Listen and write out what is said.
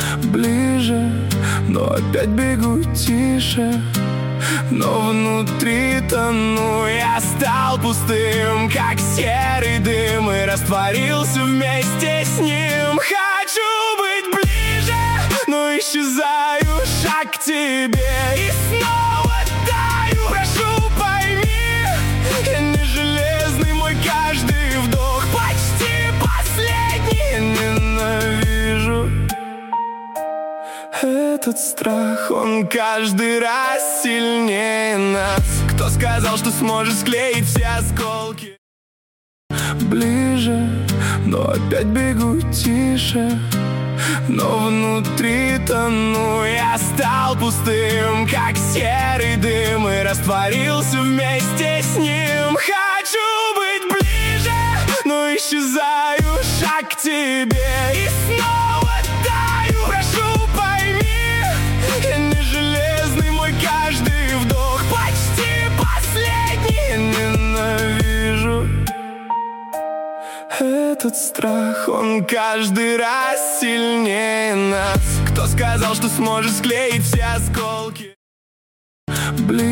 ближе, но опять бегу тише. Но внутри тону, я стал пустым, как серый дым, и растворился вместе с ним. Хочу быть ближе, но исчезаю, шаг к тебе и снова таю. Прошу, пойми, я не железный, мой каждый вдох почти последний. Я ненавижу этот страх, он каждый раз сильнее нас. Кто сказал, что сможешь склеить все осколки? Ближе, но опять бегу тише. Но внутри тону, я стал пустым, как серый дым, и растворился вместе с ним. Хочу быть ближе, но исчезаю, шаг к тебе и снова таю. Прошу, пойми, я не железный, мой каждый вдох почти последний. Я ненавижу этот страх, он каждый раз сильнее нас. Кто сказал, что сможешь склеить все осколки?